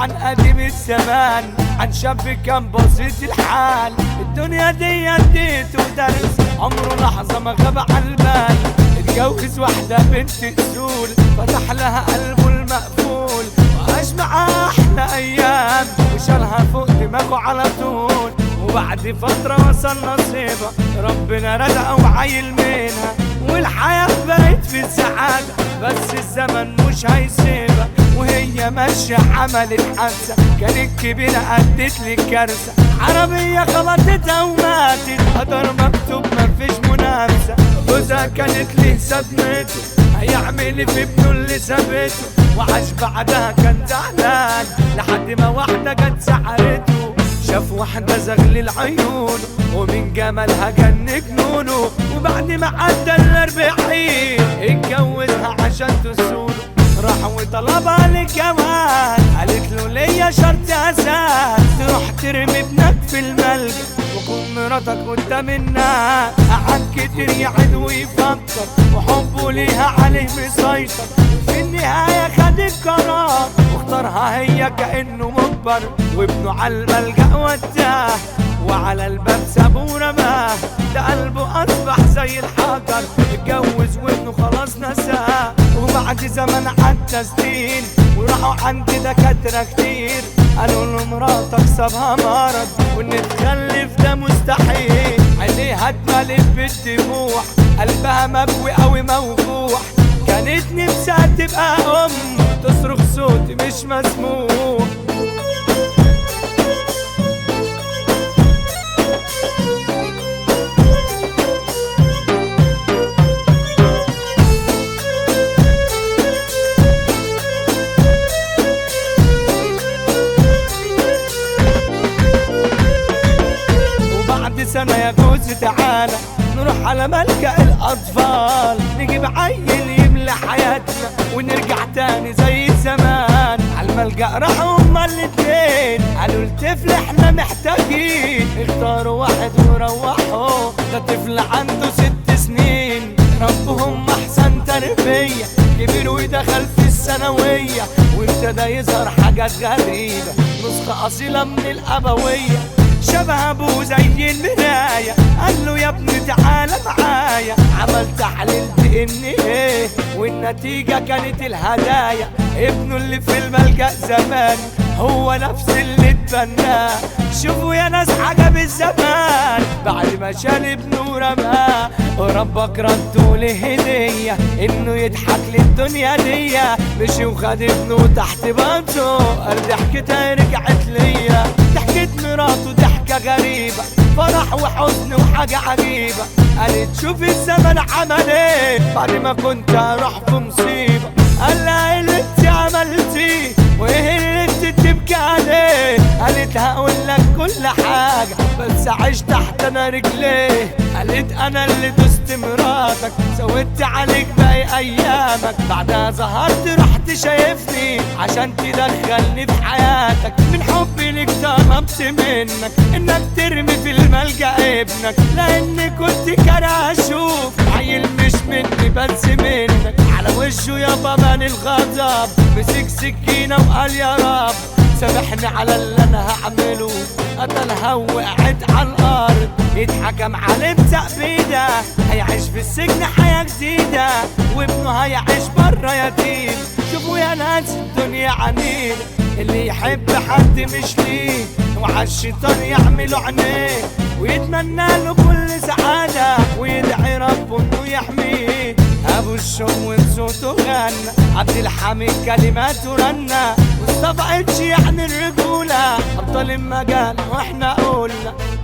عن قديم الزمان، عن شاب كان بسيط الحال. الدنيا دي اديته درس عمره لحظة ما غاب عن البال. اتجوز واحدة بنت اصول، فتح لها قلبه المقفول، وعاش معاها احلى ايام، وشالها فوق دماغه على طول. وبعد فترة وصل نصيبها، ربنا رزقه وعيل منها، والحياة بقت في السعادة، بس الزمن مش هيسيبها. وهي ماشية عملت حادثة كانت كبيرة أدت لي كارثة، عربية خبطتها وماتت، قدر مكتوب مفيش منافسة. جوزها كانت ليه صدمته، هيعمل في ابنه اللي سابته، وعاش بعدها كان زعلان لحد ما واحدة جت سحرته. شاف واحدة زغلل عيونه، ومن جمالها جن جنونه، وبعد ما عدى ال40 اتجوزها عشان تسوله. راح وطلبها للجواز، قالت له ليا شرط اساس، تروح ترمي ابنك في الملجأ وكون مراتك قدام الناس. قعد كتير يعد ويفكر، وحبه ليها عليه مسيطر، في النهاية خد القرار واختارها هي كأنه مجبر. وابنه على الملجأ وداه، وعلى الباب سابه ورماه، ده قلبه أصبح زي الحجر. اتجوز وابنه خلاص نساه، وبعد زمن عدى سنين وراحوا عند دكاترة كتير، قالوا له مراتك صابها مرض وان تخلف ده مستحيل. عينيها اتملت بالدموع، قلبها مبوي قوي موجوع، كانت نفسها تبقى أم تصرخ صوت مش مسموع. سنة يا جوز تعالى نروح على ملجأ الأطفال، نجيب عيل يملى حياتنا ونرجع تاني زي زمان. على الملجأ راحوا هما الاتنين، قالوا الطفل احنا محتاجين، اختاروا واحد وروحوا، ده طفل عنده 6 سنين، ربهم أحسن تربية، كبير ودخل في الثانوية، وابتدى يظهر حاجات غريبة، نسخة أصيلة من الأبوية، شبه ابوه زي المراية. قال له يا ابني تعالى معايا، عمل تحليل DNA والنتيجة كانت الهدايا. ابنه اللي في الملجأ زمان هو نفس اللي اتبناه. شوفوا يا ناس عجب الزمان، بعد ما شال ابنه ورماه، وربك رده له هدية انه يضحك للدنيا دي. مشي وخد ابنه تحت بطنه، قال ضحكتها رجعت ليا، ضحكت مراته ضحكة غريبة، فرح وحزن وحاجة عجيبة. قالت شوف الزمن عمل ايه بعد ما كنت اروح في مصيبة. قال لها ايه اللي انت عملتيه وايه اللي انت تبكي عليه؟ قالت هقول لك كل حاجة بس عيش تحت انا رجليه. قالت انا اللي دوست مراتك، سويت عليك باقي ايامك، بعدها ظهرت رحت شايفني عشان تدخلني في حياتك. من حبي لك طلبت منك انك ترمي في الملجأ ابنك، لاني كنت كاره اشوف عيل مش مني بس منك. على وشه يابا بان الغضب، مسك سكينة وقال يا رب سامحني على اللي انا هعمله. قتلها وقعت على الارض، اتحكم عليه بتأبيده، هيعيش في السجن حياة جديدة، وابنه هيعيش برا يتيم. شوفوا يا ناس الدنيا عنيدة، اللي يحب حد مش ليه، وعلى الشيطان يعملوا عينيه، ويتمنى له كل سعادة، ويدعي ربه انه يحميه. ابو الشو بصوته غنى، عبد الحميد كلماته رنة، مصطفى اتش يعني الرجولة، ابطال المجال واحنا قلنا